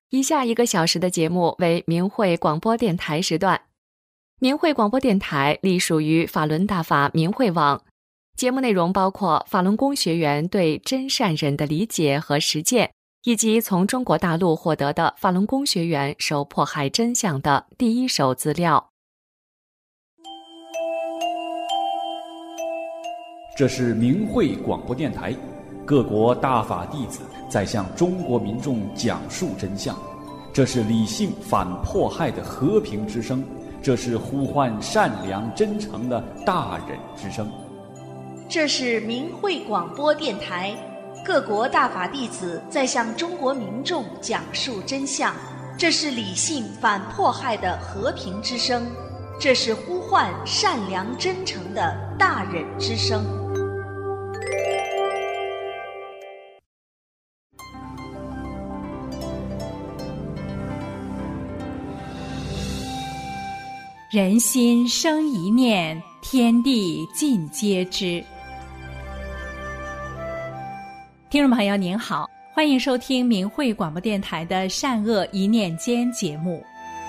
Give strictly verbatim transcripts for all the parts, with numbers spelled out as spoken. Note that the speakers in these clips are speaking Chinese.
以下一个小时的节目为明慧广播电台时段。明慧广播电台隶属于法轮大法明慧网，节目内容包括法轮功学员对真善忍的理解和实践，以及从中国大陆获得的法轮功学员受迫害真相的第一手资料。 这是明慧广播电台，各国大法弟子在向中国民众讲述真相，这是理性反迫害的和平之声，这是呼唤善良真诚的大忍之声。 这是明慧广播电台，各国大法弟子在向中国民众讲述真相，这是理性反迫害的和平之声，这是呼唤善良真诚的大忍之声。 人心生一念，天地尽皆知。听众朋友您好，欢迎收听明慧广播电台的善恶一念间节目。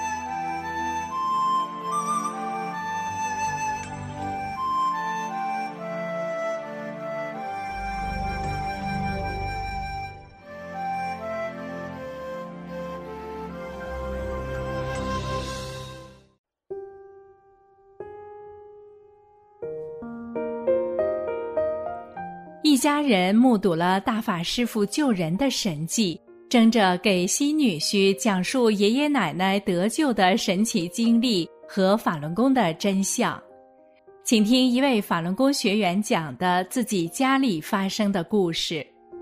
一家人目睹了大法师父救人的神迹，争着给新女婿讲述爷爷奶奶得救的神奇经历和法轮功的真相。请听一位法轮功学员讲的自己家里发生的故事。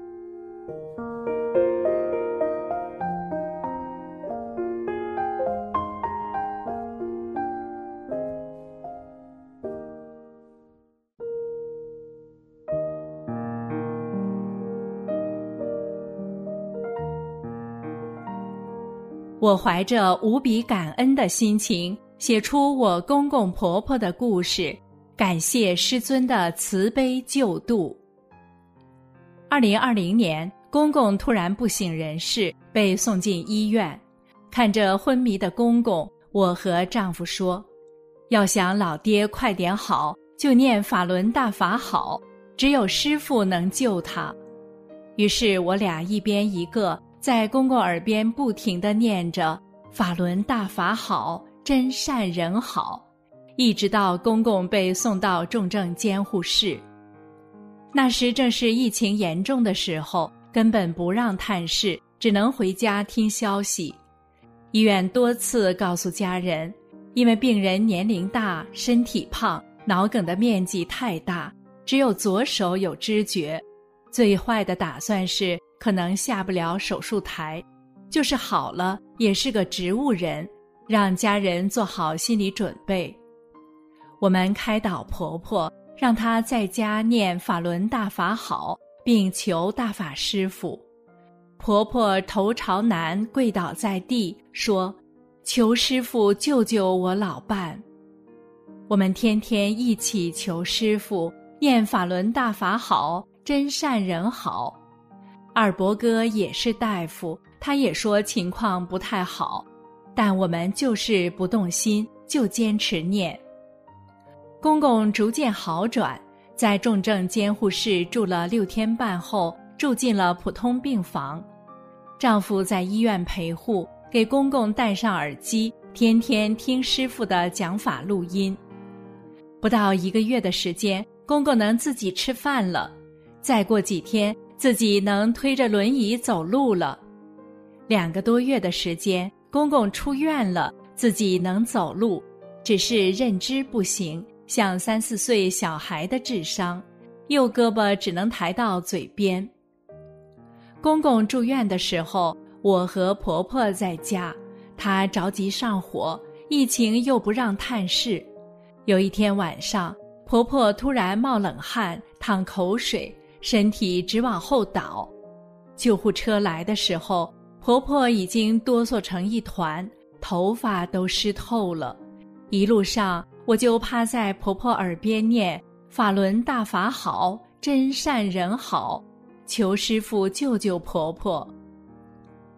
我怀着无比感恩的心情，写出我公公婆婆的故事，感谢师尊的慈悲救度。二零二零年，公公突然不省人事，被送进医院。看着昏迷的公公，我和丈夫说，要想老爹快点好，就念法轮大法好，只有师父能救他。于是我俩一边一个在公公耳边不停地念着法轮大法好，真善人好，一直到公公被送到重症监护室。那时正是疫情严重的时候，根本不让探视，只能回家听消息。医院多次告诉家人，因为病人年龄大，身体胖，脑梗的面积太大，只有左手有知觉，最坏的打算是可能下不了手术台，就是好了也是个植物人，让家人做好心理准备。我们开导婆婆，让她在家念法轮大法好，并求大法师父。婆婆头朝南跪倒在地，说：求师父救救我老伴。我们天天一起求师父念法轮大法好，真善人好。二伯哥也是大夫，他也说情况不太好，但我们就是不动心，就坚持念。公公逐渐好转，在重症监护室住了六天半后，住进了普通病房。丈夫在医院陪护，给公公戴上耳机，天天听师父的讲法录音。不到一个月的时间，公公能自己吃饭了，再过几天自己能推着轮椅走路了。两个多月的时间，公公出院了，自己能走路，只是认知不行，像三四岁小孩的智商，右胳膊只能抬到嘴边。公公住院的时候，我和婆婆在家，她着急上火，疫情又不让探视。有一天晚上，婆婆突然冒冷汗，淌口水，身体直往后倒。救护车来的时候，婆婆已经哆嗦成一团，头发都湿透了。一路上我就趴在婆婆耳边念法轮大法好，真善人好，求师父救救婆婆。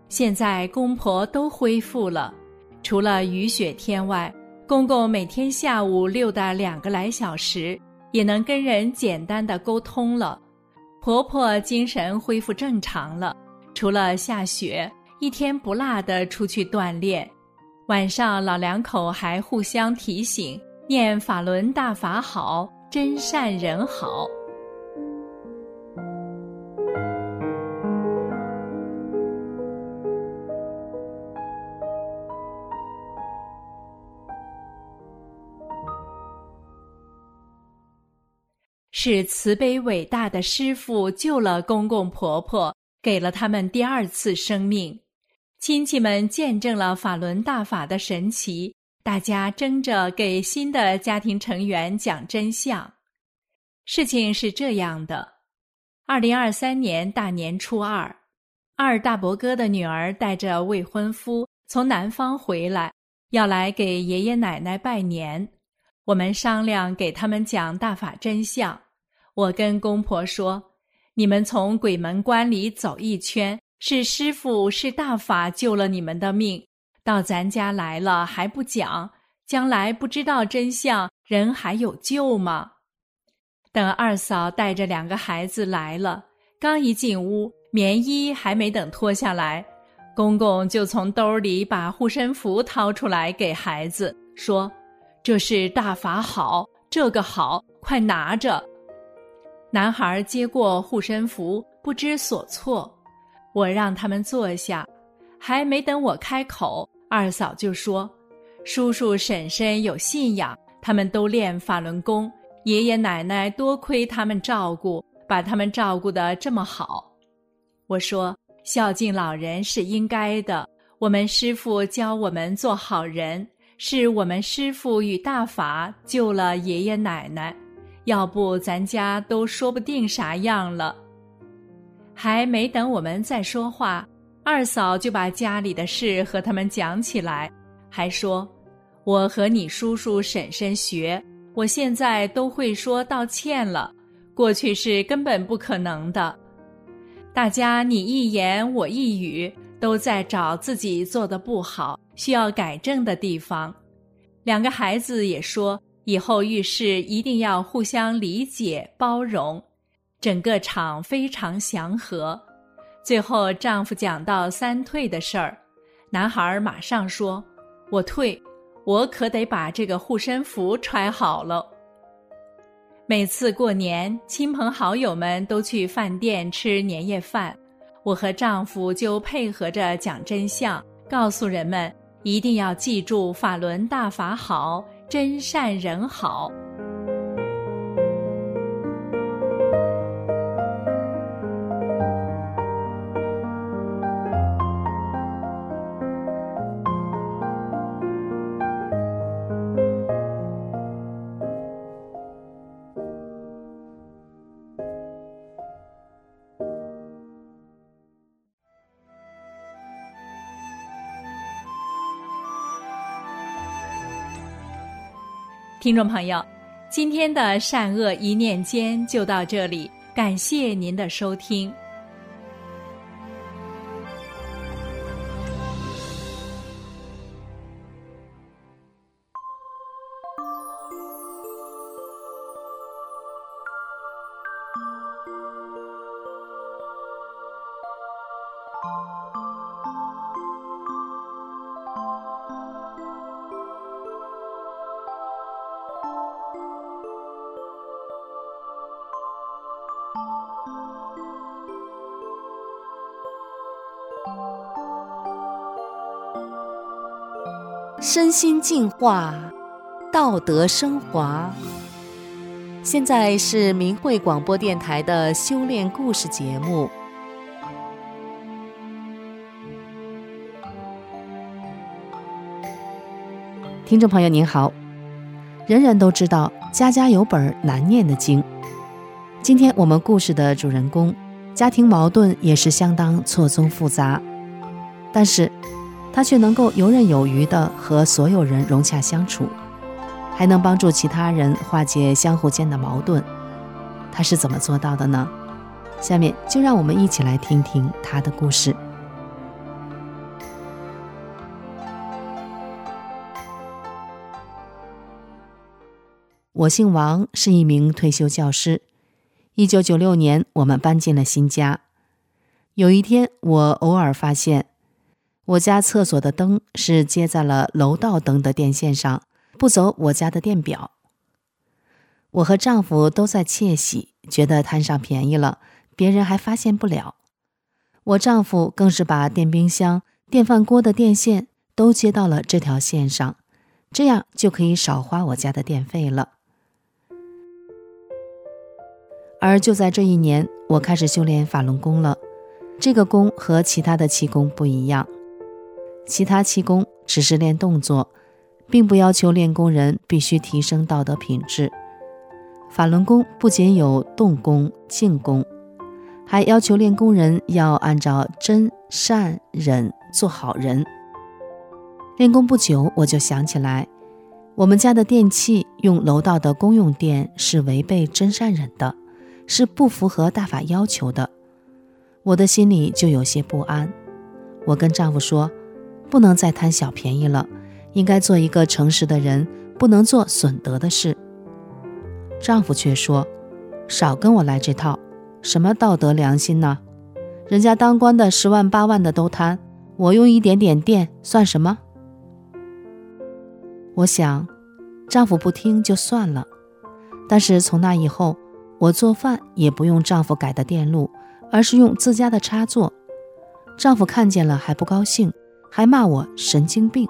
现在公婆都恢复了，除了雨雪天外，公公每天下午溜达两个来小时，也能跟人简单的沟通了。婆婆精神恢复正常了，除了下雪，一天不落地出去锻炼。晚上老两口还互相提醒，念法轮大法好，真善人好。是慈悲伟大的师父救了公公婆婆，给了他们第二次生命。亲戚们见证了法轮大法的神奇，大家争着给新的家庭成员讲真相。事情是这样的，二零二三年大年初二，二大伯哥的女儿带着未婚夫从南方回来，要来给爷爷奶奶拜年。我们商量给他们讲大法真相。我跟公婆说，你们从鬼门关里走一圈，是师父是大法救了你们的命，到咱家来了还不讲，将来不知道真相，人还有救吗？等二嫂带着两个孩子来了，刚一进屋，棉衣还没等脱下来，公公就从兜里把护身符掏出来给孩子，说，这是大法好，这个好，快拿着。男孩接过护身符，不知所措。我让他们坐下，还没等我开口，二嫂就说，叔叔婶婶有信仰，他们都练法轮功，爷爷奶奶多亏他们照顾，把他们照顾得这么好。我说，孝敬老人是应该的，我们师父教我们做好人，是我们师父与大法救了爷爷奶奶，要不咱家都说不定啥样了。还没等我们再说话，二嫂就把家里的事和他们讲起来，还说，我和你叔叔婶婶学，我现在都会说道歉了，过去是根本不可能的。大家你一言我一语，都在找自己做的不好，需要改正的地方。两个孩子也说，以后遇事一定要互相理解包容。整个场非常祥和。最后丈夫讲到三退的事儿，男孩马上说，我退，我可得把这个护身符揣好了。每次过年，亲朋好友们都去饭店吃年夜饭，我和丈夫就配合着讲真相，告诉人们一定要记住法轮大法好，真善人好。听众朋友，今天的善恶一念间就到这里，感谢您的收听。 身心净化，道德升华。现在是明慧广播电台的修炼故事节目。听众朋友您好，人人都知道家家有本难念的经。今天我们故事的主人公家庭矛盾也是相当错综复杂，但是他却能够游刃有余地和所有人融洽相处，还能帮助其他人化解相互间的矛盾。他是怎么做到的呢？下面就让我们一起来听听他的故事。 我姓王，是一名退休教师。一九九六年，我们搬进了新家。有一天，我偶尔发现，我家厕所的灯是接在了楼道灯的电线上，不走我家的电表。我和丈夫都在窃喜，觉得贪上便宜了，别人还发现不了。我丈夫更是把电冰箱、电饭锅的电线都接到了这条线上，这样就可以少花我家的电费了。而就在这一年，我开始修炼法轮功了。这个功和其他的气功不一样，其他气功只是练动作，并不要求练功人必须提升道德品质。法轮功不仅有动功、静功，还要求练功人要按照真、善、忍做好人。练功不久，我就想起来，我们家的电器用楼道的公用电是违背真善忍的，是不符合大法要求的。我的心里就有些不安。我跟丈夫说，不能再贪小便宜了，应该做一个诚实的人，不能做损德的事。丈夫却说，少跟我来这套，什么道德良心呢？人家当官的十万八万的都贪，我用一点点电算什么？我想，丈夫不听就算了，但是从那以后，我做饭也不用丈夫改的电路，而是用自家的插座。丈夫看见了还不高兴，还骂我神经病。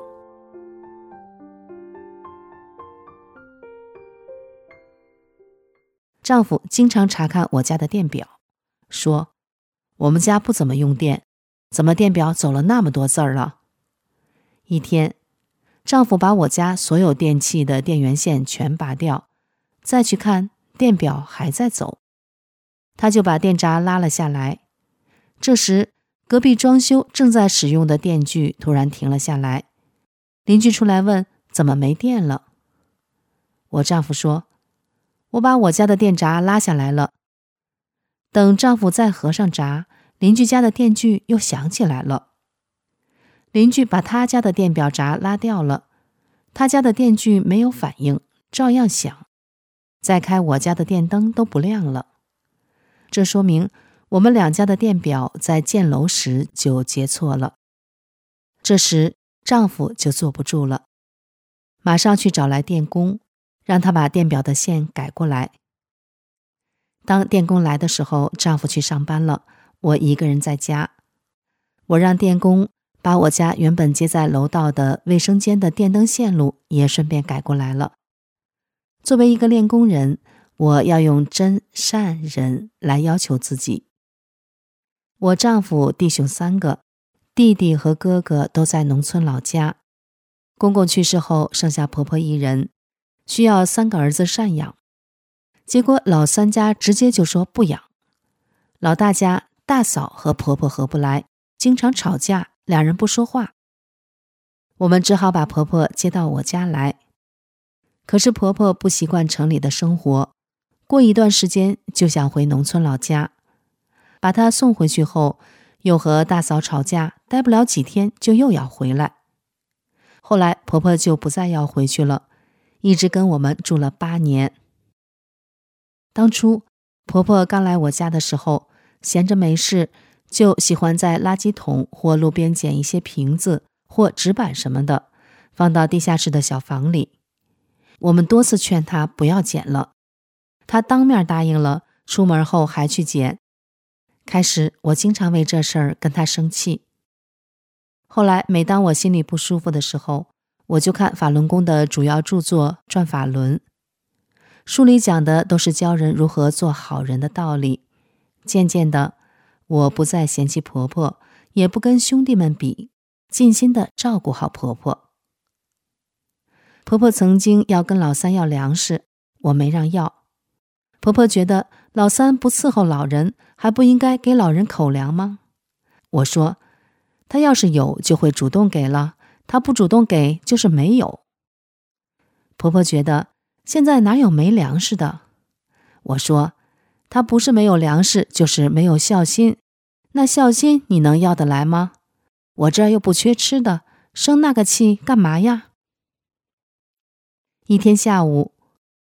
丈夫经常查看我家的电表，说我们家不怎么用电，怎么电表走了那么多字儿了？一天，丈夫把我家所有电器的电源线全拔掉，再去看电表还在走，他就把电闸拉了下来。这时，隔壁装修正在使用的电锯突然停了下来，邻居出来问怎么没电了。我丈夫说，我把我家的电闸拉下来了。等丈夫再合上闸，邻居家的电锯又响起来了。邻居把他家的电表闸拉掉了，他家的电锯没有反应，照样响。再开我家的电灯都不亮了。这说明我们两家的电表在建楼时就接错了。这时丈夫就坐不住了，马上去找来电工，让他把电表的线改过来。当电工来的时候，丈夫去上班了，我一个人在家。我让电工把我家原本接在楼道的卫生间的电灯线路也顺便改过来了。作为一个练功人，我要用真、善、忍来要求自己。我丈夫弟兄三个，弟弟和哥哥都在农村老家。公公去世后，剩下婆婆一人，需要三个儿子赡养。结果老三家直接就说不养。老大家大嫂和婆婆合不来，经常吵架，两人不说话。我们只好把婆婆接到我家来。可是婆婆不习惯城里的生活，过一段时间就想回农村老家。把她送回去后，又和大嫂吵架，待不了几天就又要回来。后来婆婆就不再要回去了，一直跟我们住了八年。当初婆婆刚来我家的时候，闲着没事，就喜欢在垃圾桶或路边捡一些瓶子或纸板什么的，放到地下室的小房里。我们多次劝她不要捡了，她当面答应了，出门后还去捡。开始我经常为这事儿跟她生气。后来每当我心里不舒服的时候，我就看法轮功的主要著作《转法轮》，书里讲的都是教人如何做好人的道理。渐渐的，我不再嫌弃婆婆，也不跟兄弟们比，尽心的照顾好婆婆。婆婆曾经要跟老三要粮食，我没让要。婆婆觉得老三不伺候老人，还不应该给老人口粮吗？我说，他要是有就会主动给了，他不主动给就是没有。婆婆觉得现在哪有没粮食的？我说，他不是没有粮食，就是没有孝心。那孝心你能要得来吗？我这儿又不缺吃的，生那个气干嘛呀？一天下午，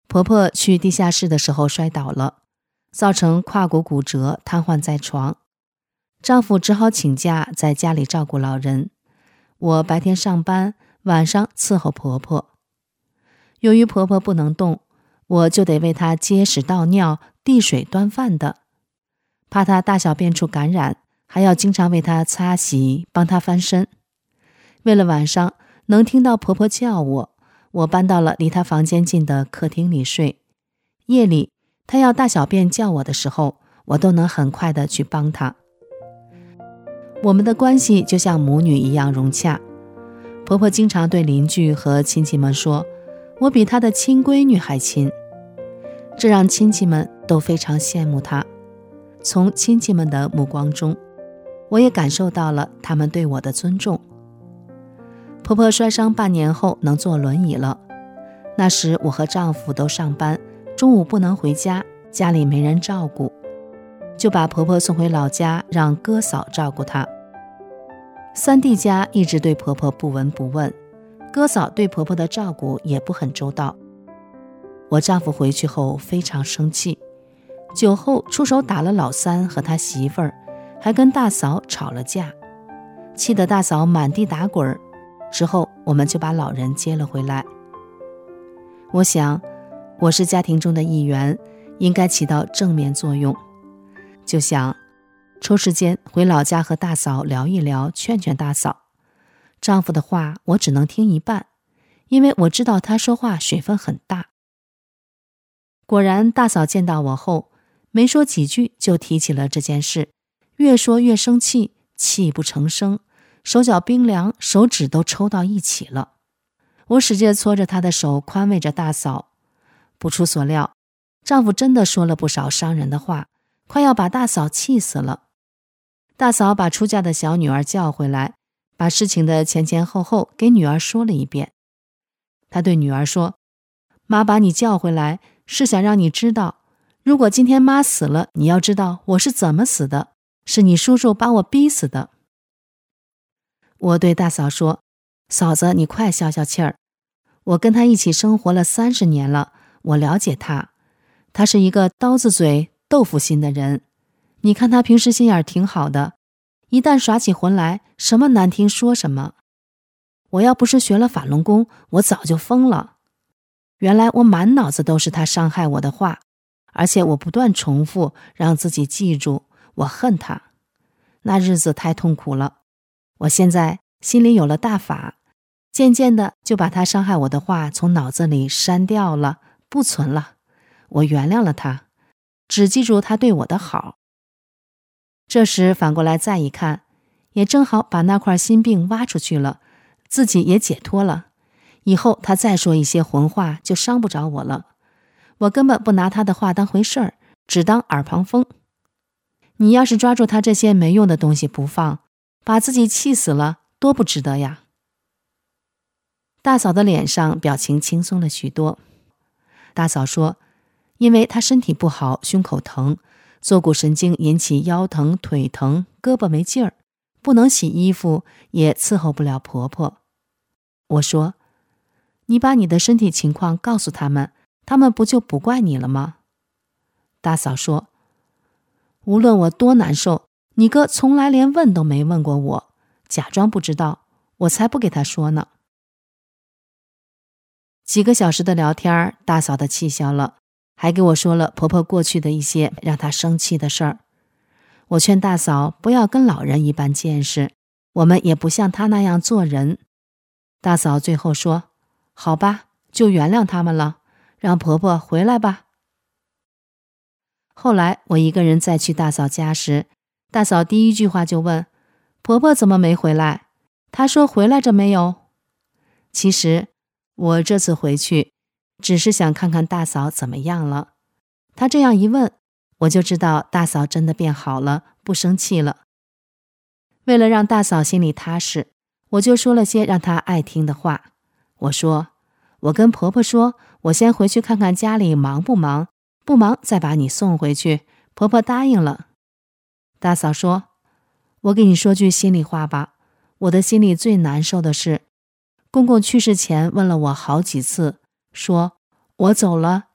婆婆去地下室的时候摔倒了，造成胯骨骨折，瘫痪在床。丈夫只好请假在家里照顾老人，我白天上班，晚上伺候婆婆。由于婆婆不能动，我就得为她接屎倒尿、递水端饭的，怕她大小便处感染，还要经常为她擦洗，帮她翻身。为了晚上能听到婆婆叫我，我搬到了离她房间近的客厅里睡。夜里她要大小便叫我的时候，我都能很快地去帮她。我们的关系就像母女一样融洽。婆婆经常对邻居和亲戚们说，我比她的亲闺女还亲，这让亲戚们都非常羡慕她。从亲戚们的目光中，我也感受到了他们对我的尊重。婆婆摔伤半年后能坐轮椅了，那时我和丈夫都上班，中午不能回家，家里没人照顾，就把婆婆送回老家，让哥嫂照顾她。三弟家一直对婆婆不闻不问，哥嫂对婆婆的照顾也不很周到。我丈夫回去后非常生气，酒后出手打了老三和他媳妇儿，还跟大嫂吵了架，气得大嫂满地打滚。之后我们就把老人接了回来。我想我是家庭中的一员，应该起到正面作用，就想抽时间回老家和大嫂聊一聊，劝劝大嫂。丈夫的话我只能听一半，因为我知道他说话水分很大。果然大嫂见到我后，没说几句就提起了这件事，越说越生气，泣不成声，手脚冰凉，手指都抽到一起了。我使劲搓着她的手，宽慰着大嫂。不出所料，丈夫真的说了不少伤人的话，快要把大嫂气死了。大嫂把出嫁的小女儿叫回来，把事情的前前后后给女儿说了一遍。她对女儿说，妈把你叫回来是想让你知道，如果今天妈死了，你要知道我是怎么死的，是你叔叔把我逼死的。我对大嫂说，嫂子你快消消气儿，我跟他一起生活了三十年了，我了解他，他是一个刀子嘴豆腐心的人，你看他平时心眼挺好的，一旦耍起浑来，什么难听说什么。我要不是学了法轮功，我早就疯了。原来我满脑子都是他伤害我的话，而且我不断重复，让自己记住，我恨他。那日子太痛苦了，我现在心里有了大法，渐渐的就把他伤害我的话从脑子里删掉了，不存了。我原谅了他，只记住他对我的好。这时反过来再一看，也正好把那块心病挖出去了，自己也解脱了。以后他再说一些混话就伤不着我了，我根本不拿他的话当回事儿，只当耳旁风。你要是抓住他这些没用的东西不放，把自己气死了，多不值得呀。大嫂的脸上表情轻松了许多。大嫂说，因为她身体不好，胸口疼，坐骨神经引起腰疼、腿疼，胳膊没劲儿，不能洗衣服，也伺候不了婆婆。我说，你把你的身体情况告诉他们，他们不就不怪你了吗？大嫂说，无论我多难受，你哥从来连问都没问过我，假装不知道，我才不给他说呢。几个小时的聊天，大嫂的气消了，还给我说了婆婆过去的一些让她生气的事儿。我劝大嫂不要跟老人一般见识，我们也不像她那样做人。大嫂最后说，好吧，就原谅他们了，让婆婆回来吧。后来我一个人再去大嫂家时，大嫂第一句话就问，婆婆怎么没回来？她说回来着没有？其实我这次回去只是想看看大嫂怎么样了。她这样一问，我就知道大嫂真的变好了，不生气了。为了让大嫂心里踏实，我就说了些让她爱听的话。我说，我跟婆婆说，我先回去看看家里忙不忙，不忙再把你送回去。婆婆答应了。大嫂说，我给你说句心里话吧，我的心里最难受的是，公公去世前问了我好几次，说我走了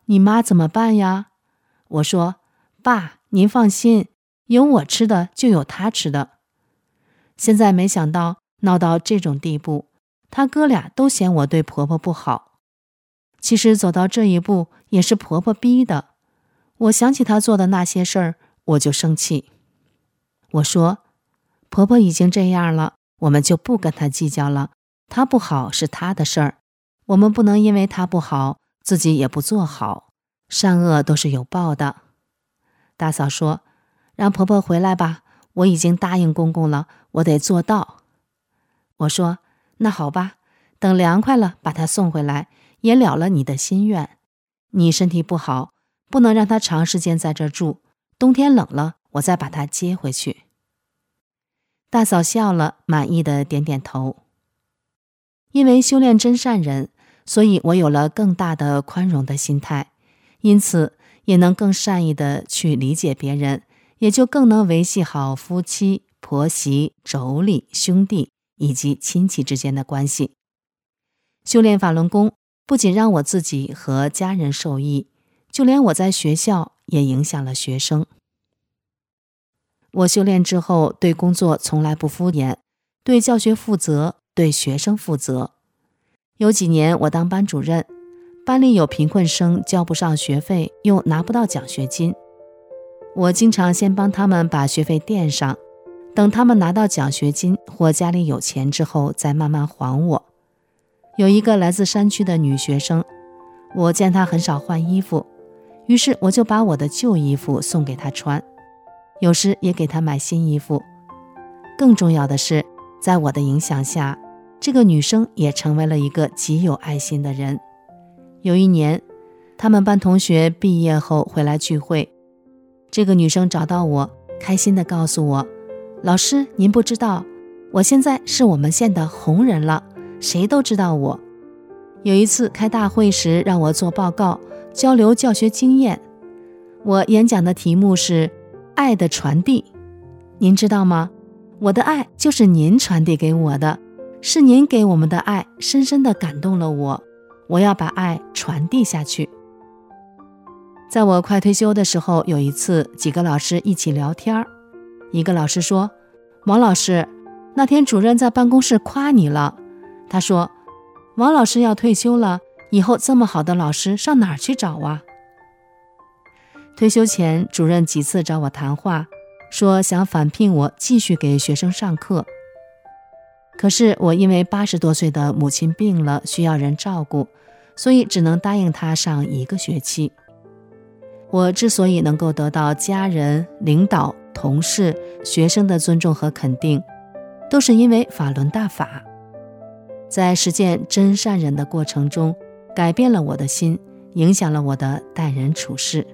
你妈怎么办呀？我说，爸，您放心，有我吃的就有她吃的。现在没想到闹到这种地步，她哥俩都嫌我对婆婆不好。其实走到这一步也是婆婆逼的。我想起她做的那些事儿，我就生气。我说，婆婆已经这样了，我们就不跟她计较了，她不好是她的事儿，我们不能因为她不好，自己也不做好，善恶都是有报的。大嫂说，让婆婆回来吧，我已经答应公公了，我得做到。我说，那好吧，等凉快了把她送回来，也了了你的心愿。你身体不好，不能让她长时间在这儿住，冬天冷了我再把她接回去。大嫂笑了，满意的点点头。因为修炼真善忍，所以我有了更大的宽容的心态，因此也能更善意的去理解别人，也就更能维系好夫妻、婆媳、妯娌、兄弟以及亲戚之间的关系。修炼法轮功不仅让我自己和家人受益，就连我在学校也影响了学生。我修炼之后，对工作从来不敷衍，对教学负责，对学生负责。有几年我当班主任，班里有贫困生交不上学费，又拿不到奖学金，我经常先帮他们把学费垫上，等他们拿到奖学金或家里有钱之后再慢慢还我。有一个来自山区的女学生，我见她很少换衣服，于是我就把我的旧衣服送给她穿，有时也给她买新衣服。更重要的是，在我的影响下，这个女生也成为了一个极有爱心的人。有一年，他们班同学毕业后回来聚会，这个女生找到我，开心地告诉我，老师，您不知道，我现在是我们县的红人了，谁都知道我。有一次开大会时让我做报告，交流教学经验，我演讲的题目是爱的传递。您知道吗？我的爱就是您传递给我的，是您给我们的爱深深地感动了我，我要把爱传递下去。在我快退休的时候，有一次几个老师一起聊天，一个老师说，王老师，那天主任在办公室夸你了，他说，王老师要退休了，以后这么好的老师上哪儿去找啊？退休前，主任几次找我谈话，说想返聘我继续给学生上课。可是我因为八十多岁的母亲病了，需要人照顾，所以只能答应他上一个学期。我之所以能够得到家人、领导、同事、学生的尊重和肯定，都是因为法轮大法。在实践真善忍的过程中，改变了我的心，影响了我的待人处事。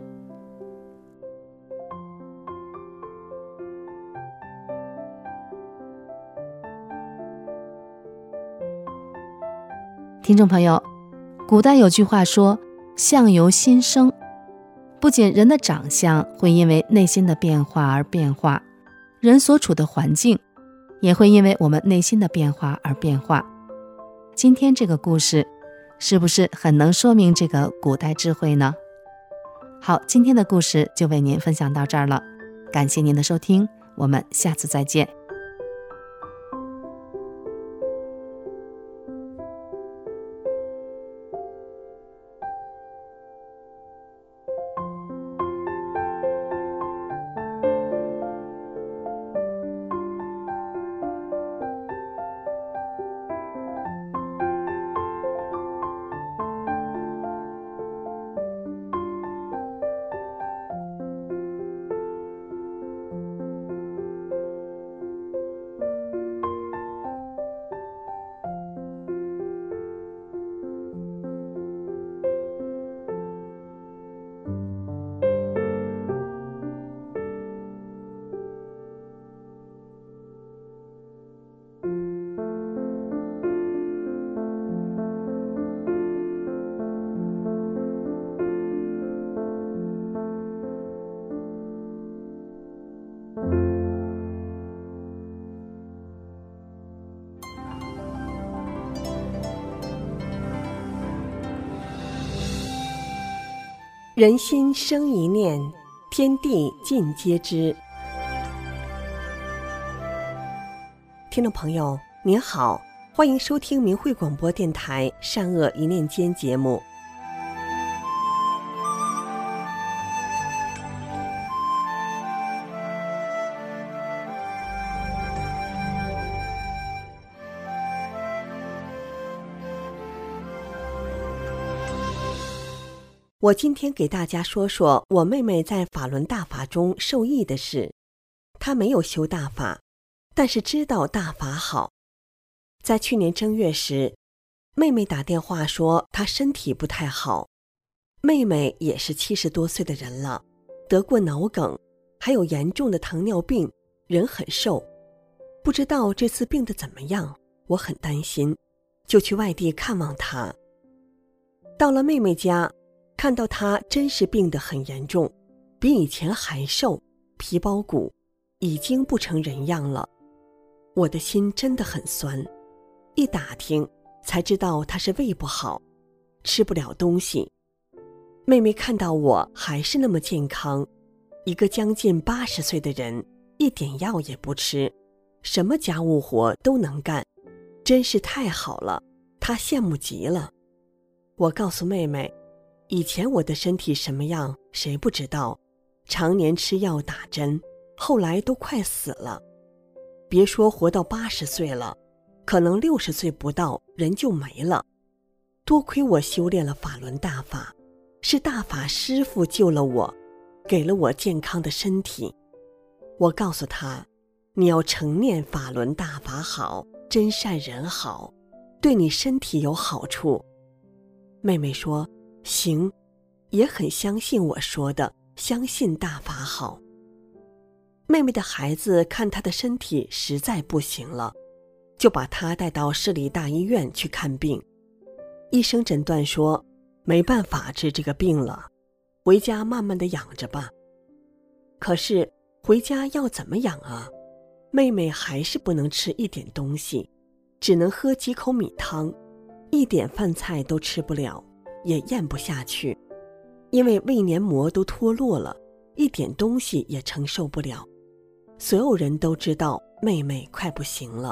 听众朋友，古代有句话说，相由心生，不仅人的长相会因为内心的变化而变化，人所处的环境也会因为我们内心的变化而变化。今天这个故事是不是很能说明这个古代智慧呢？好，今天的故事就为您分享到这儿了，感谢您的收听，我们下次再见。 人心生一念，天地尽皆知。听众朋友您好，欢迎收听明慧广播电台善恶一念间节目。我今天给大家说说我妹妹在法轮大法中受益的事。她没有修大法，但是知道大法好。在去年正月时，妹妹打电话说她身体不太好。妹妹也是七十多岁的人了，得过脑梗，还有严重的糖尿病，人很瘦。不知道这次病得怎么样，我很担心，就去外地看望她。到了妹妹家，看到她真是病得很严重，比以前还瘦，皮包骨，已经不成人样了。我的心真的很酸，一打听才知道她是胃不好，吃不了东西。妹妹看到我还是那么健康，一个将近八十岁的人，一点药也不吃，什么家务活都能干，真是太好了，她羡慕极了。我告诉妹妹，以前我的身体什么样谁不知道，常年吃药打针，后来都快死了。别说活到八十岁了，可能六十岁不到人就没了。多亏我修炼了法轮大法，是大法师父救了我，给了我健康的身体。我告诉他，你要常念法轮大法好，真善人好，对你身体有好处。妹妹说行，也很相信我说的，相信大法好。妹妹的孩子看她的身体实在不行了，就把她带到市里大医院去看病。医生诊断说没办法治这个病了，回家慢慢的养着吧。可是回家要怎么养啊？妹妹还是不能吃一点东西，只能喝几口米汤，一点饭菜都吃不了，也咽不下去，因为胃黏膜都脱落了，一点东西也承受不了。所有人都知道妹妹快不行了。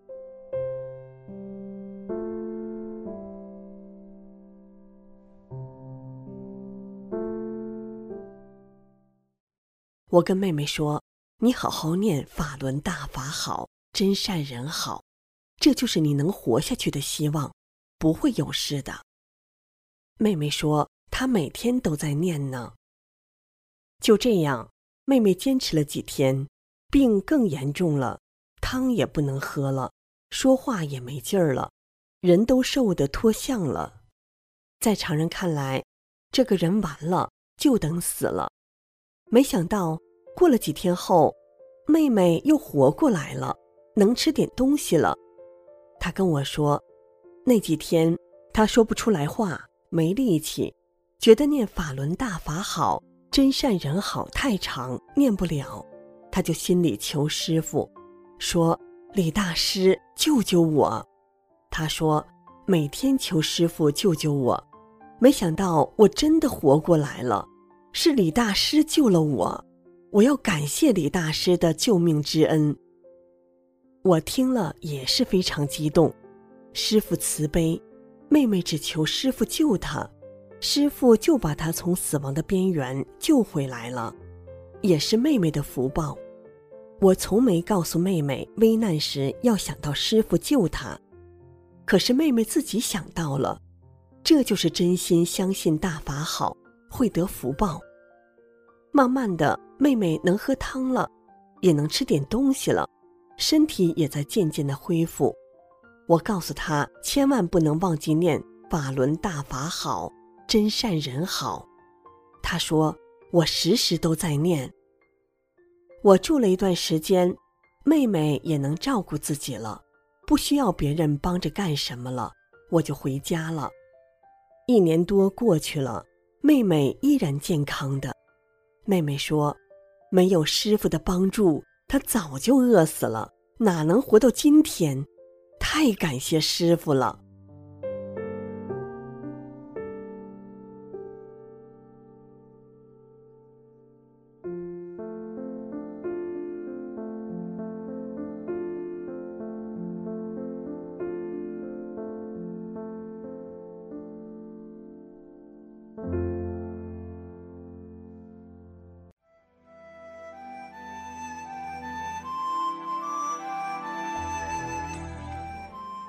我跟妹妹说，你好好念法轮大法好，真善人好，这就是你能活下去的希望，不会有事的。妹妹说她每天都在念呢。就这样，妹妹坚持了几天，病更严重了，汤也不能喝了，说话也没劲儿了，人都瘦得脱相了。在常人看来，这个人完了，就等死了。没想到过了几天后，妹妹又活过来了，能吃点东西了。她跟我说，那几天她说不出来话，没力气，觉得念法轮大法好，真善人好太长，念不了。她就心里求师父，说李大师救救我。她说每天求师父救救我，没想到我真的活过来了，是李大师救了我，我要感谢李大师的救命之恩。我听了也是非常激动，师父慈悲，妹妹只求师父救她，师父就把她从死亡的边缘救回来了，也是妹妹的福报。我从没告诉妹妹危难时要想到师父救她，可是妹妹自己想到了，这就是真心相信大法好，会得福报。慢慢的，妹妹能喝汤了，也能吃点东西了，身体也在渐渐的恢复。我告诉她千万不能忘记念法轮大法好，真善人好。她说我时时都在念。我住了一段时间，妹妹也能照顾自己了，不需要别人帮着干什么了，我就回家了。一年多过去了，妹妹依然健康的。妹妹说，没有师父的帮助，她早就饿死了，哪能活到今天？太感谢师父了。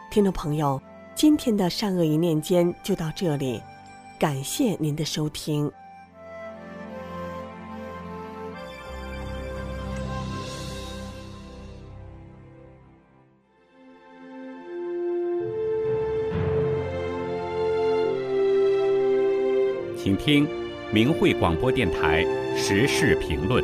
听众朋友，今天的善恶一念间就到这里，感谢您的收听。 请听明慧广播电台时事评论。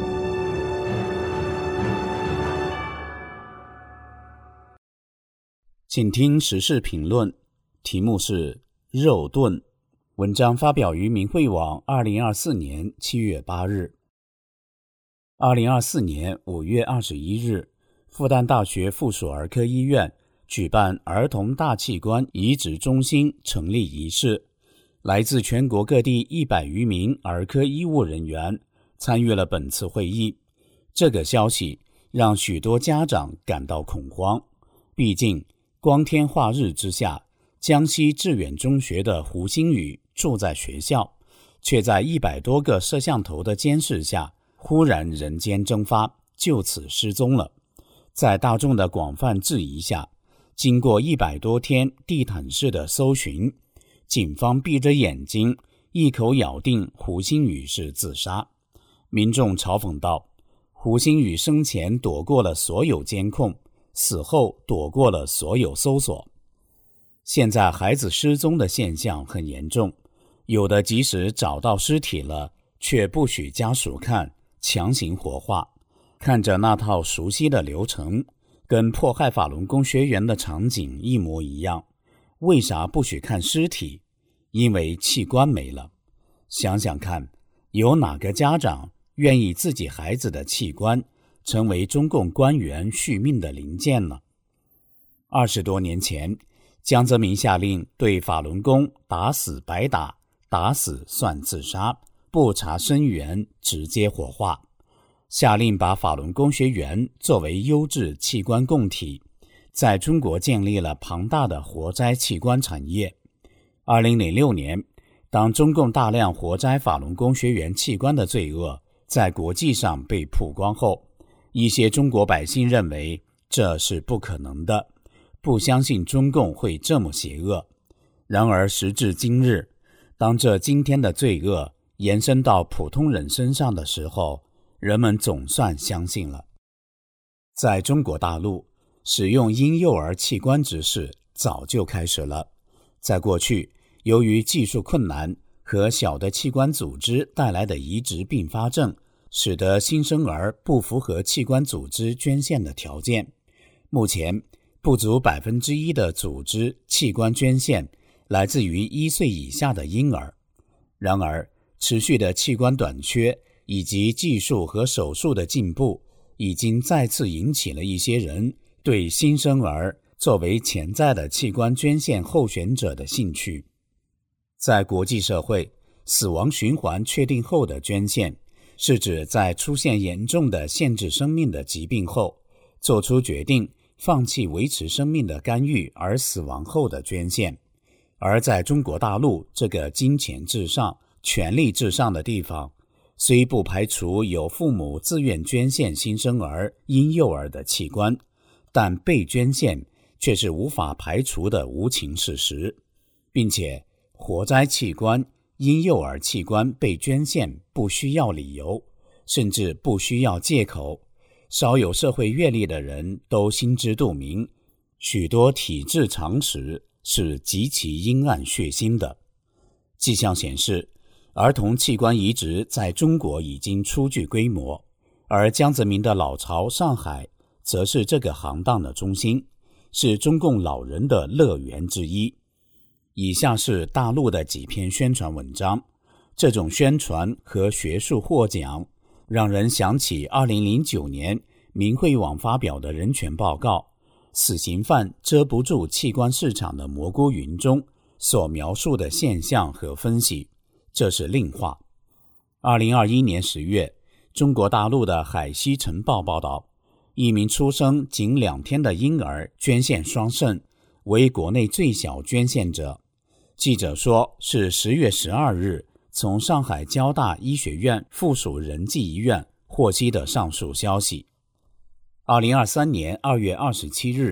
请听时事评论，题目是肉盾。文章发表于明慧网二零二四年七月八日。二零二四年五月二十一日，复旦大学附属儿科医院举办儿童大器官移植中心成立仪式，来自全国各地一百余名儿科医务人员参与了本次会议。这个消息让许多家长感到恐慌，毕竟光天化日之下，江西致远中学的胡星宇住在学校，却在一百多个摄像头的监视下忽然人间蒸发，就此失踪了。在大众的广泛质疑下，经过一百多天地毯式的搜寻，警方闭着眼睛一口咬定胡星宇是自杀。民众嘲讽道，胡星宇生前躲过了所有监控，死后躲过了所有搜索。现在孩子失踪的现象很严重，有的即使找到尸体了，却不许家属看，强行火化。看着那套熟悉的流程，跟迫害法轮功学员的场景一模一样。为啥不许看尸体？因为器官没了。想想看，有哪个家长愿意自己孩子的器官成为中共官员续命的零件呢？二十多年前，江泽民下令对法轮功打死白打，打死算自杀，不查生源，直接火化。下令把法轮功学员作为优质器官供体，在中国建立了庞大的活摘器官产业。二零零六年，当中共大量活摘法轮功学员器官的罪恶在国际上被曝光后，一些中国百姓认为这是不可能的，不相信中共会这么邪恶。然而时至今日，当这今天的罪恶延伸到普通人身上的时候，人们总算相信了。在中国大陆，使用婴幼儿器官之事早就开始了。在过去，由于技术困难和小的器官组织带来的移植并发症，使得新生儿不符合器官组织捐献的条件。目前，不足百分之一的组织器官捐献来自于一岁以下的婴儿。然而，持续的器官短缺以及技术和手术的进步，已经再次引起了一些人对新生儿作为潜在的器官捐献候选者的兴趣。在国际社会，死亡循环确定后的捐献是指在出现严重的限制生命的疾病后，做出决定放弃维持生命的干预而死亡后的捐献。而在中国大陆这个金钱至上、权力至上的地方，虽不排除有父母自愿捐献新生儿、婴幼儿的器官，但被捐献却是无法排除的无情事实，并且活摘器官、婴幼儿器官被捐献不需要理由，甚至不需要借口。少有社会阅历的人都心知肚明，许多体制常识是极其阴暗血腥的。迹象显示，儿童器官移植在中国已经初具规模，而江泽民的老巢上海则是这个行当的中心，是中共老人的乐园之一。以下是大陆的几篇宣传文章，这种宣传和学术获奖让人想起二零零九年明慧网发表的人权报告，死刑犯遮不住器官市场的蘑菇云中所描述的现象和分析，这是另话。二零二一年十月，中国大陆的海西晨报报道，一名出生仅两天的婴儿捐献双肾，为国内最小捐献者。记者说是十月十二日从上海交大医学院附属仁济医院获悉的上述消息。二零二三年二月二十七日，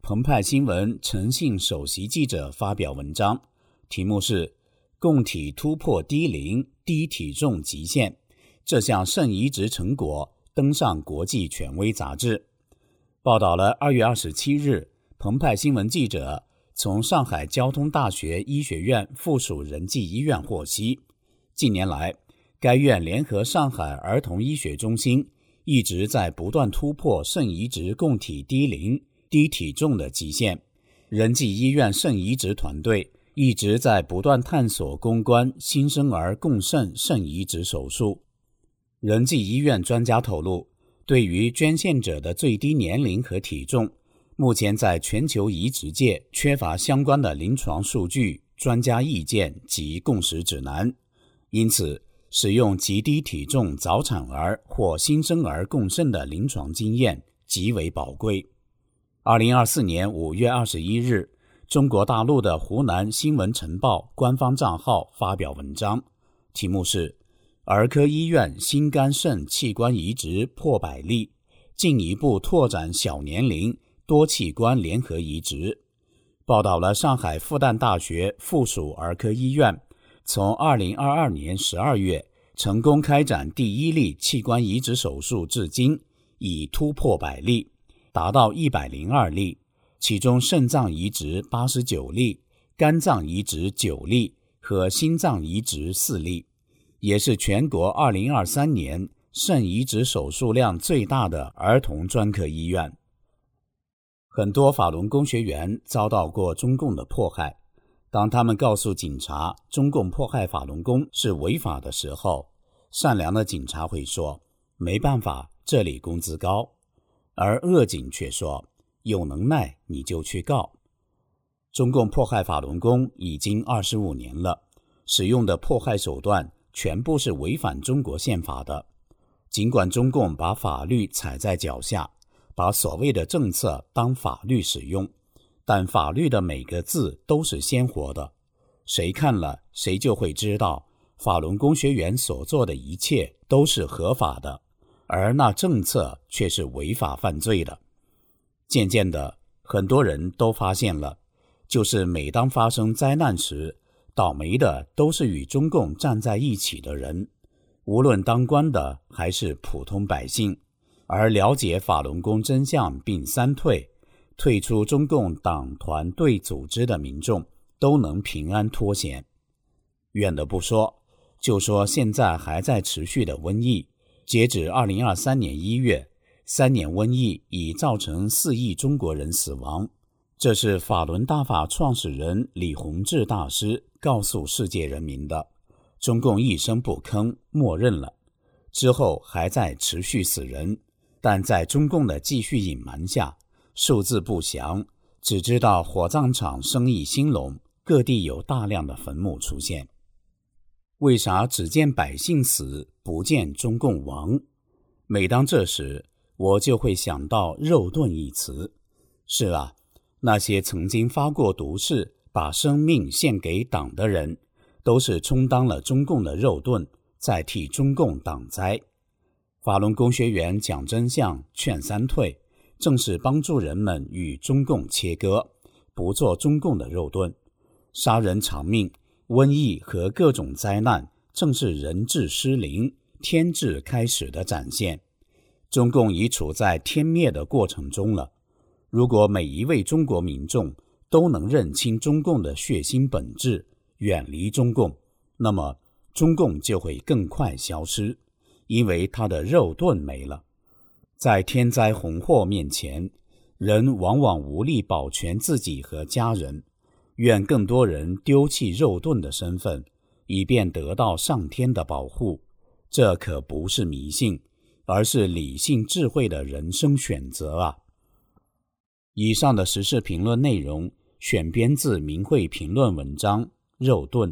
澎湃新闻诚信首席记者发表文章，题目是共体突破低龄低体重极限，这项肾移植成果登上国际权威杂志。报道了二月二十七日，澎湃新闻记者从上海交通大学医学院附属仁济医院获悉，近年来该院联合上海儿童医学中心一直在不断突破肾移植共体低龄低体重的极限。仁济医院肾移植团队一直在不断探索攻关新生儿共肾肾移植手术。仁济医院专家透露，对于捐献者的最低年龄和体重，目前在全球移植界缺乏相关的临床数据、专家意见及共识指南，因此使用极低体重早产儿或新生儿共肾的临床经验极为宝贵。二零二四年五月二十一日，中国大陆的湖南新闻晨报官方账号发表文章，题目是儿科医院心肝肾器官移植破百例，进一步拓展小年龄多器官联合移植。报道了上海复旦大学附属儿科医院从二零二二年十二月成功开展第一例器官移植手术至今已突破百例，达到一百零二例，其中肾脏移植八十九例，肝脏移植九例和心脏移植四例，也是全国二零二三年肾移植手术量最大的儿童专科医院。很多法轮功学员遭到过中共的迫害，当他们告诉警察中共迫害法轮功是违法的时候，善良的警察会说没办法，这里工资高，而恶警却说有能耐你就去告。中共迫害法轮功已经二十五年了，使用的迫害手段全部是违反中国宪法的。尽管中共把法律踩在脚下，把所谓的政策当法律使用，但法律的每个字都是鲜活的，谁看了谁就会知道法轮功学员所做的一切都是合法的，而那政策却是违法犯罪的。渐渐的，很多人都发现了，就是每当发生灾难时，倒霉的都是与中共站在一起的人，无论当官的还是普通百姓。而了解法轮功真相并三退，退出中共党团队组织的民众都能平安脱险。远的不说，就说现在还在持续的瘟疫，截止二零二三年一月，三年瘟疫已造成四亿中国人死亡。这是法轮大法创始人李洪志大师告诉世界人民的，中共一声不吭，默认了，之后还在持续死人。但在中共的继续隐瞒下，数字不详，只知道火葬场生意兴隆，各地有大量的坟墓出现。为啥只见百姓死，不见中共亡？每当这时，我就会想到肉盾一词。是啊，那些曾经发过毒誓，把生命献给党的人，都是充当了中共的肉盾，在替中共挡灾。法轮功学员讲真相，劝三退，正是帮助人们与中共切割，不做中共的肉盾。杀人偿命，瘟疫和各种灾难，正是人治失灵，天治开始的展现。中共已处在天灭的过程中了。如果每一位中国民众都能认清中共的血腥本质，远离中共，那么中共就会更快消失。因为他的肉盾没了。在天灾洪祸面前，人往往无力保全自己和家人，愿更多人丢弃肉盾的身份，以便得到上天的保护。这可不是迷信，而是理性智慧的人生选择啊！以上的时事评论内容选编自明慧评论文章《肉盾》。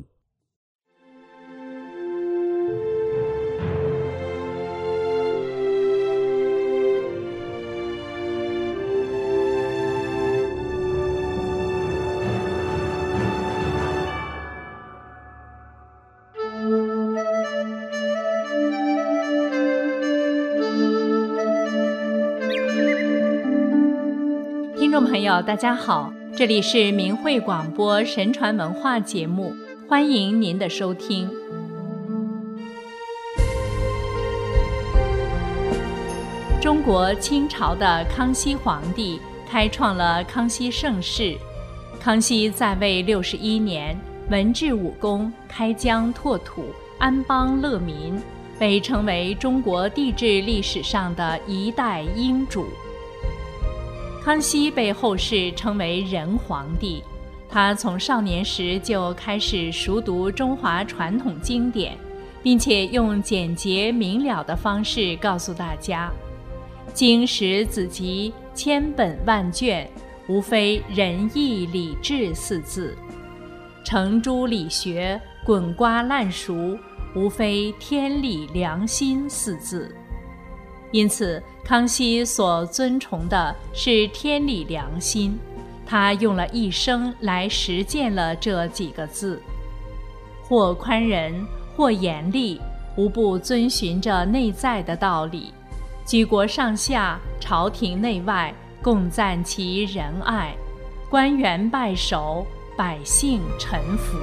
听众众朋友，大家好，这里是明慧广播神传文化节目，欢迎您的收听。中国清朝的康熙皇帝开创了康熙盛世。康熙在位六十一年，文治武功，开疆拓土，安邦乐民，被称为中国帝制历史上的一代英主。康熙被后世称为仁皇帝，他从少年时就开始熟读中华传统经典，并且用简洁明了的方式告诉大家，经史子集千本万卷，无非仁义礼智四字；程朱理学滚瓜烂熟，无非天理良心四字。因此，康熙所尊崇的是天理良心，他用了一生来实践了这几个字，或宽仁，或严厉，无不遵循着内在的道理。举国上下，朝廷内外，共赞其仁爱，官员拜首，百姓臣服。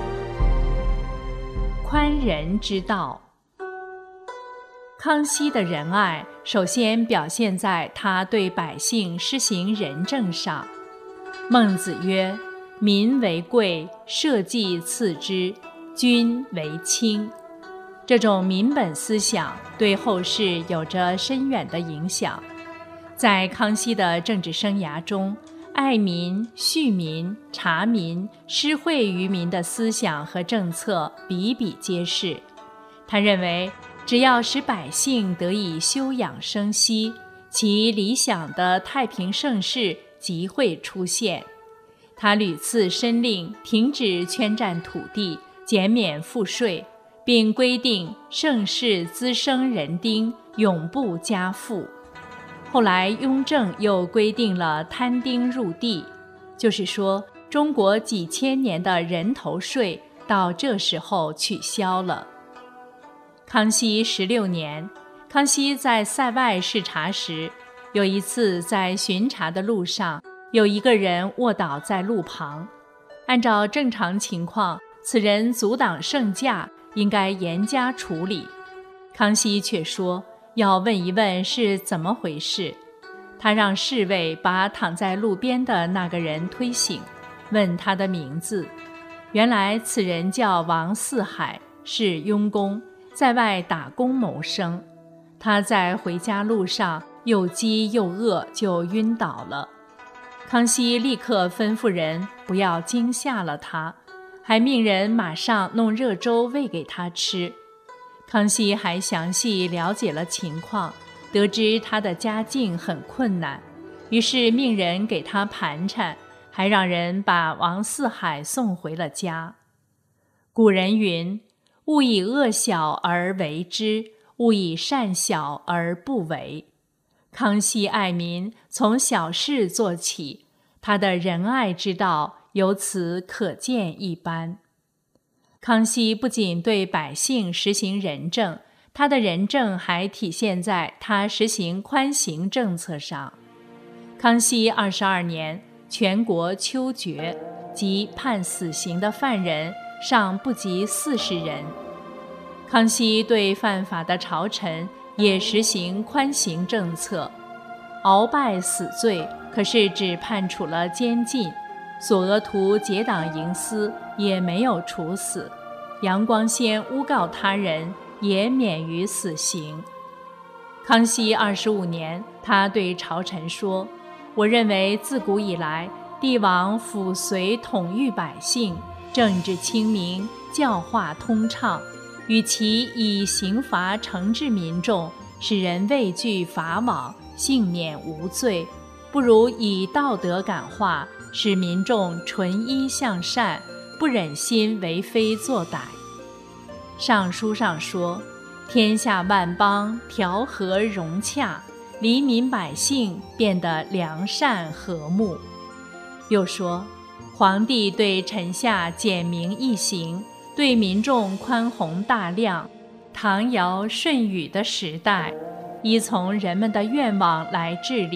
宽仁之道。康熙的仁爱首先表现在他对百姓施行仁政上。孟子曰：民为贵，社稷次之，君为轻。这种民本思想对后世有着深远的影响。在康熙的政治生涯中，爱民、恤民、察民、施惠于民的思想和政策比比皆是。他认为，只要使百姓得以休养生息，其理想的太平盛世即会出现。他屡次申令停止圈占土地，减免赋税，并规定盛世滋生人丁，永不加赋。后来雍正又规定了摊丁入地，就是说中国几千年的人头税到这时候取消了。康熙十六年，康熙在塞外视察时，有一次在巡查的路上，有一个人卧倒在路旁。按照正常情况，此人阻挡圣驾，应该严加处理。康熙却说要问一问是怎么回事。他让侍卫把躺在路边的那个人推醒，问他的名字。原来此人叫王四海，是佣工，在外打工谋生。他在回家路上又饥又饿，就晕倒了。康熙立刻吩咐人不要惊吓了他，还命人马上弄热粥喂给他吃。康熙还详细了解了情况，得知他的家境很困难，于是命人给他盘缠，还让人把王四海送回了家。古人云：勿以恶小而为之，勿以善小而不为。康熙爱民，从小事做起，他的仁爱之道由此可见一斑。康熙不仅对百姓实行仁政，他的仁政还体现在他实行宽刑政策上。康熙二十二年，全国秋决，即判死刑的犯人尚不及四十人。康熙对犯法的朝臣也实行宽刑政策，鳌拜死罪，可是只判处了监禁；索额图结党营私也没有处死；杨光先诬告他人也免于死刑。康熙二十五年，他对朝臣说：我认为自古以来，帝王抚绥统御百姓，政治清明，教化通畅，与其以刑罚惩治民众，使人畏惧法网，幸免无罪，不如以道德感化，使民众纯一向善，不忍心为非作歹。上书上说：天下万邦调和融洽，黎民百姓变得良善和睦。又说，皇帝对臣下简明易行，对民众宽宏大量。唐尧舜禹的时代，依从人们的愿望来治理，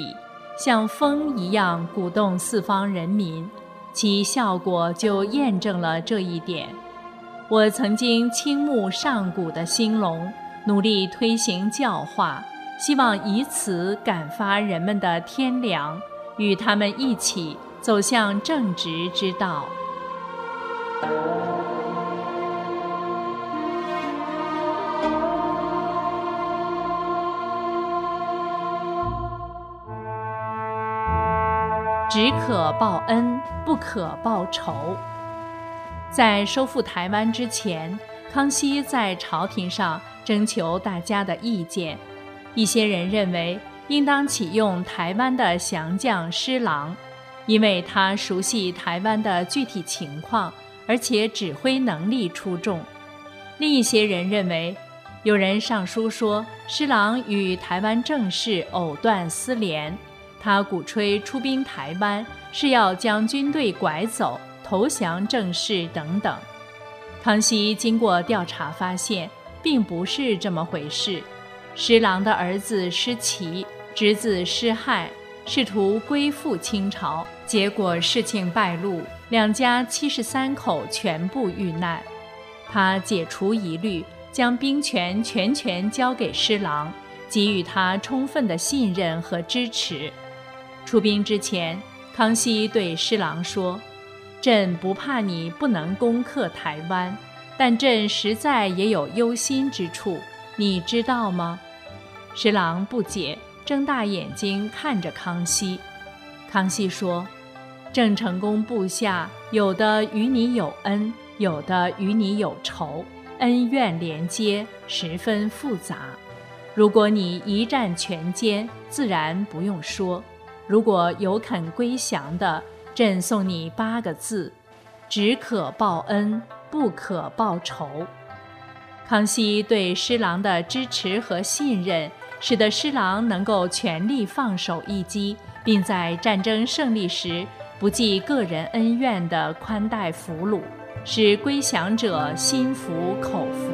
像风一样鼓动四方人民，其效果就验证了这一点。我曾经倾慕上古的兴隆，努力推行教化，希望以此感发人们的天良，与他们一起走向正直之道。只可报恩，不可报仇。在收复台湾之前，康熙在朝廷上征求大家的意见。一些人认为应当启用台湾的降将施琅，因为他熟悉台湾的具体情况，而且指挥能力出众。另一些人认为，有人上书说施琅与台湾政事藕断丝连，他鼓吹出兵台湾是要将军队拐走，投降郑氏等等。康熙经过调查发现，并不是这么回事。施琅的儿子施琦、侄子施翰试图归附清朝，结果事情败露，两家七十三口全部遇难。他解除疑虑，将兵权全权交给施琅，给予他充分的信任和支持。出兵之前，康熙对施琅说：“朕不怕你不能攻克台湾，但朕实在也有忧心之处，你知道吗？”施琅不解，睁大眼睛看着康熙。康熙说：“郑成功部下有的与你有恩，有的与你有仇，恩怨连接，十分复杂。如果你一战全歼，自然不用说。如果有肯归降的，朕送你八个字：只可报恩，不可报仇。”康熙对施琅的支持和信任，使得施琅能够全力放手一击，并在战争胜利时不计个人恩怨地宽待俘虏，使归降者心服口服。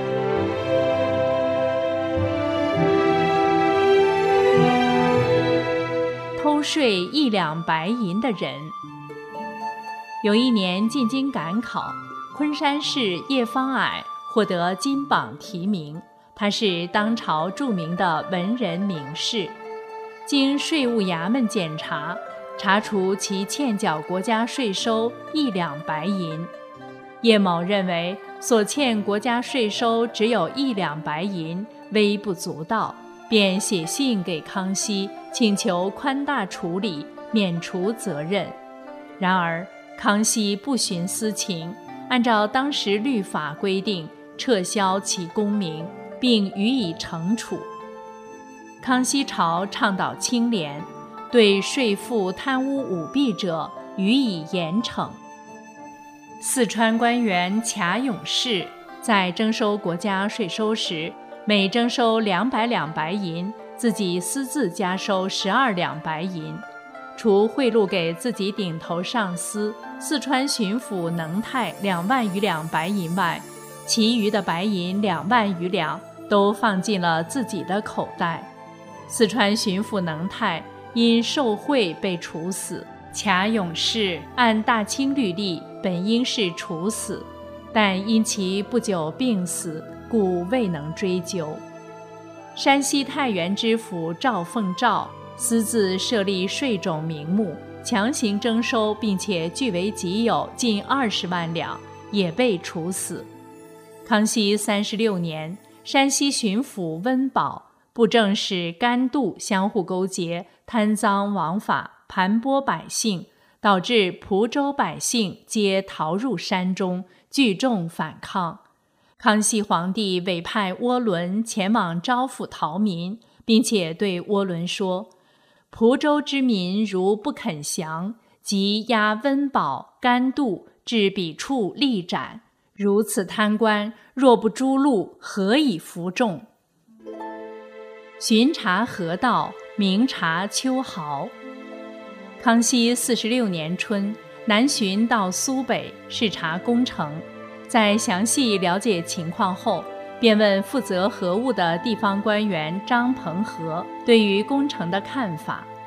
偷税一两白银的人。有一年进京赶考，昆山市叶方蔼获得金榜题名，他是当朝著名的文人名士。经税务衙门检查，查出其欠缴国家税收一两白银。叶某认为所欠国家税收只有一两白银，微不足道，便写信给康熙，请求宽大处理，免除责任。然而康熙不徇私情，按照当时律法规定，撤销其功名，并予以惩处。康熙朝倡导清廉，对税负贪污舞弊者予以严惩。四川官员卡永士在征收国家税收时，每征收两百两白银，自己私自加收十二两白银。除贿赂给自己顶头上司四川巡抚能泰两万余两白银外，其余的白银两万余两都放进了自己的口袋。四川巡抚能泰因受贿被处死，卡永士按大清律例本应是处死，但因其不久病死，故未能追究。山西太原知府赵凤照私自设立税种名目，强行征收并且据为己有近二十万两，也被处死。康熙三十六年，山西巡抚温饱、布政使甘度相互勾结，贪赃枉法，盘剥百姓，导致蒲州百姓皆逃入山中，聚众反抗。康熙皇帝委派涡轮前往招抚逃民，并且对涡轮说：“蒲州之民如不肯降，即押温饱、甘度至彼处立斩。如此贪官，若不诛戮，何以服众？”巡查河道，明察秋毫。康熙四十六年春，南巡到苏北视察工程，在详细了解情况后，便问负责河务的地方官员张鹏和对于工程的看法。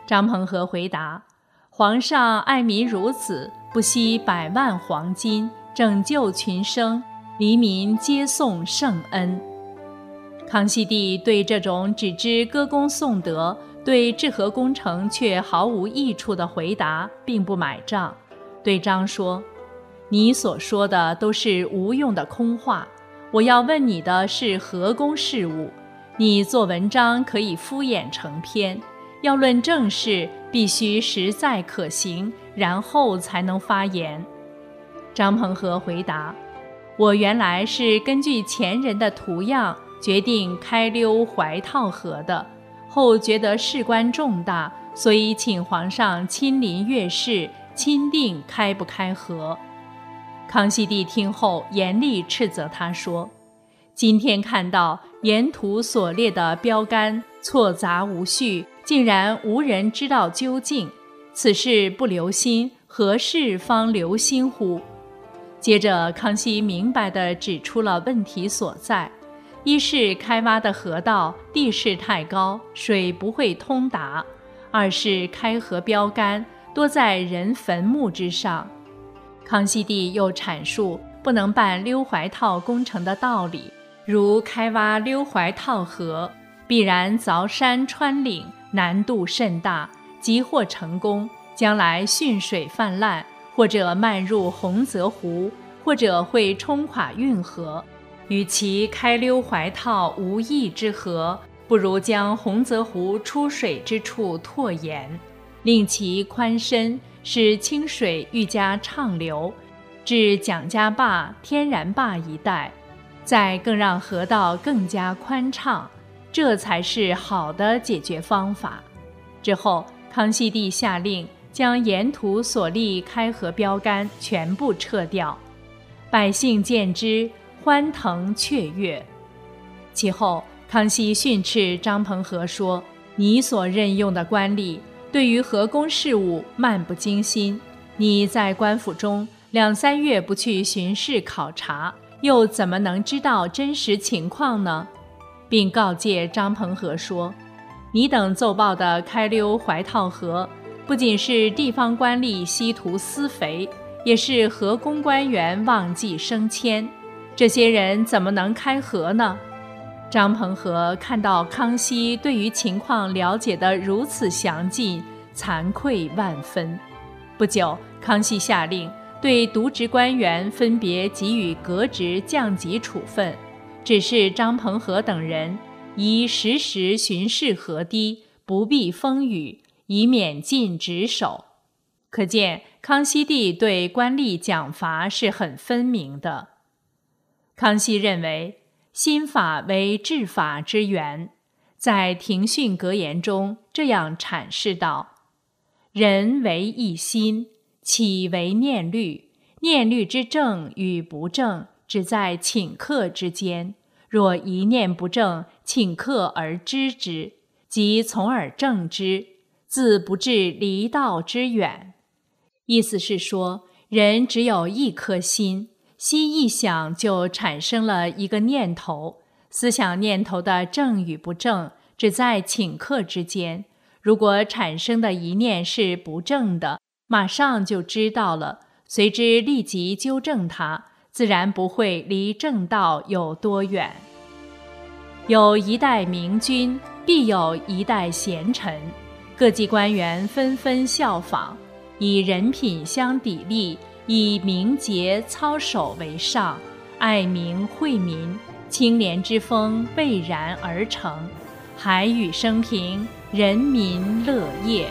张彭和回答：皇上爱民如子，不惜百万黄金，拯救群生，黎民皆颂圣恩。康熙帝对这种只知歌功颂德，对治河工程却毫无益处的回答并不买账，对张说：你所说的都是无用的空话，我要问你的是河工事务。你做文章可以敷衍成篇，要论正事必须实在可行，然后才能发言。张彭和回答：我原来是根据前人的图样决定开溜怀套河的，后觉得事关重大，所以请皇上亲临阅视，钦定开不开河。康熙帝听后严厉斥责他说：今天看到沿途所列的标杆错杂无序，竟然无人知道究竟，此事不留心，何事方留心乎？接着康熙明白地指出了问题所在，一是开挖的河道地势太高，水不会通达；二是开河标杆多在人坟墓之上。康熙帝又阐述不能办溜怀套工程的道理，如开挖溜怀套河，必然凿山穿岭，难度甚大，即或成功，将来汛水泛滥，或者漫入洪泽湖，或者会冲垮运河。与其开溜怀套无益之河，不如将洪泽湖出水之处拓延，令其宽深，使清水愈加畅流，至蒋家坝、天然坝一带，再更让河道更加宽畅，这才是好的解决方法。之后，康熙帝下令将沿途所立开河标杆全部撤掉，百姓见之，欢腾雀跃。其后，康熙训斥张彭和说：你所任用的官吏对于河工事务漫不经心，你在官府中两三月不去巡视考察，又怎么能知道真实情况呢？并告诫张彭和说：你等奏报的开溜怀套河，不仅是地方官吏稀图私肥，也是河工官员忘记升迁，这些人怎么能开河呢？张彭和看到康熙对于情况了解得如此详尽，惭愧万分。不久，康熙下令对渎职官员分别给予革职降级处分，指示张彭和等人宜时时巡视河堤，不避风雨，以免尽职守。可见康熙帝对官吏奖罚是很分明的。康熙认为新法为治法之源，在庭训格言中这样阐释道：人为一心，岂为念律？念律之正与不正，只在顷刻之间。若一念不正，顷刻而知之，即从而正之，自不至离道之远。意思是说，人只有一颗心，心一想就产生了一个念头，思想念头的正与不正，只在顷刻之间。如果产生的一念是不正的，马上就知道了，随之立即纠正它，自然不会离正道有多远。有一代明君，必有一代贤臣，各级官员纷纷效仿，以人品相砥砺，以明节操守为上，爱民惠民，清廉之风蔚然而成，海宇升平，人民乐业。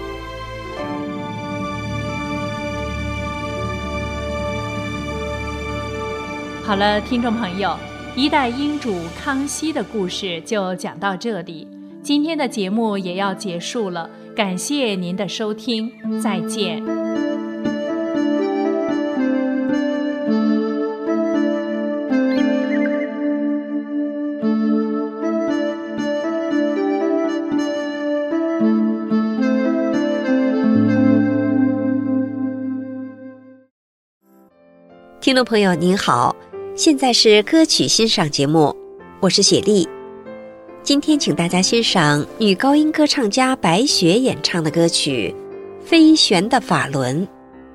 好了，听众朋友，一代英主康熙的故事就讲到这里，今天的节目也要结束了，感谢您的收听，再见。 听众朋友您好，现在是歌曲欣赏节目，我是雪莉。 今天请大家欣赏女高音歌唱家白雪演唱的歌曲《飞旋的法轮》。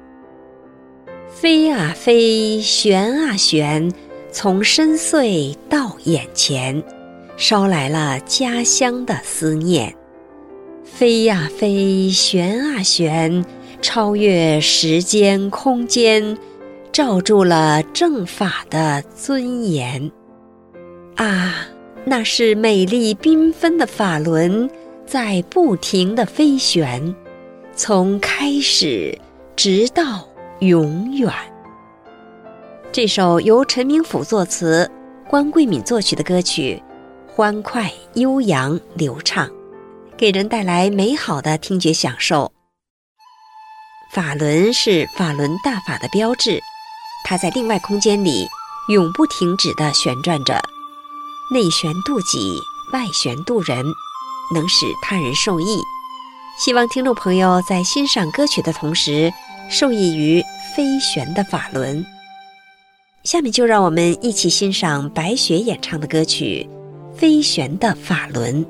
飞啊飞，旋啊旋，从深邃到眼前，捎来了家乡的思念。飞呀飞，旋啊旋，超越时间空间，罩住了正法的尊严。啊，那是美丽缤纷的法轮在不停地飞旋，从开始直到永远。这首由陈明甫作词、关桂敏作曲的歌曲，欢快、悠扬、流畅，给人带来美好的听觉享受。法轮是法轮大法的标志，它在另外空间里永不停止地旋转着，内旋度己，外旋度人，能使他人受益。希望听众朋友在欣赏歌曲的同时，受益于飞旋的法轮。下面就让我们一起欣赏白雪演唱的歌曲《飞旋的法轮》。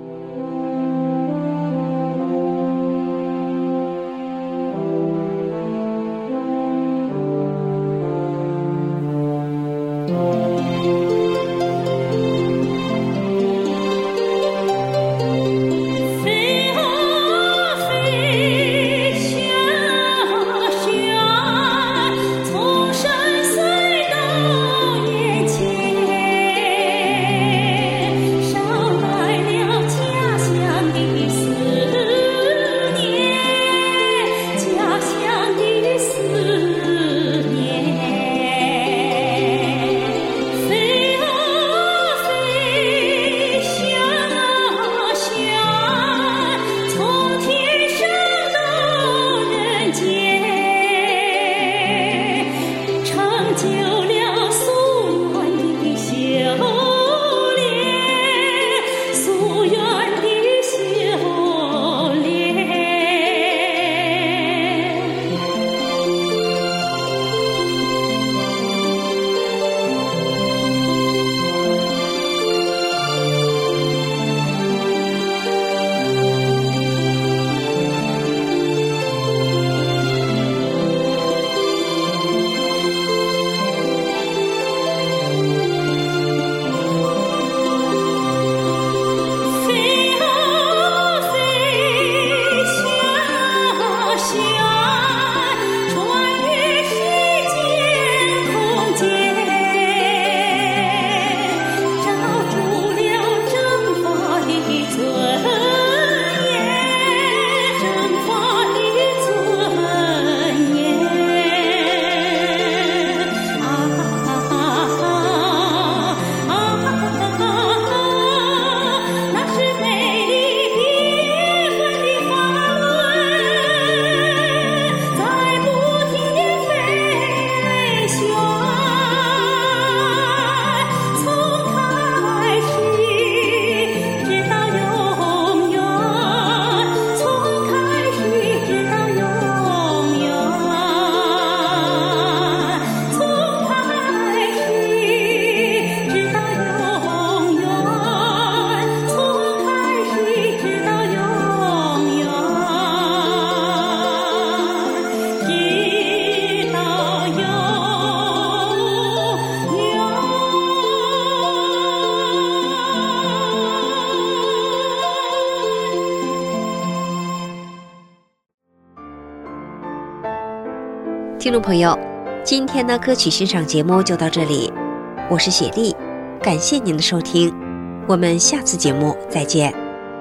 听众朋友，今天的歌曲欣赏节目就到这里，我是雪莉，感谢您的收听，我们下次节目再见。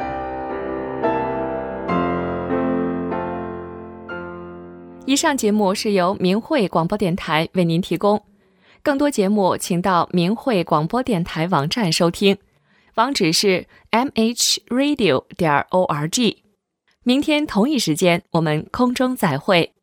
以上节目是由明慧广播电台为您提供，更多节目请到明慧广播电台网站收听，网址是 m h radio 点 org。明天同一时间我们空中再会。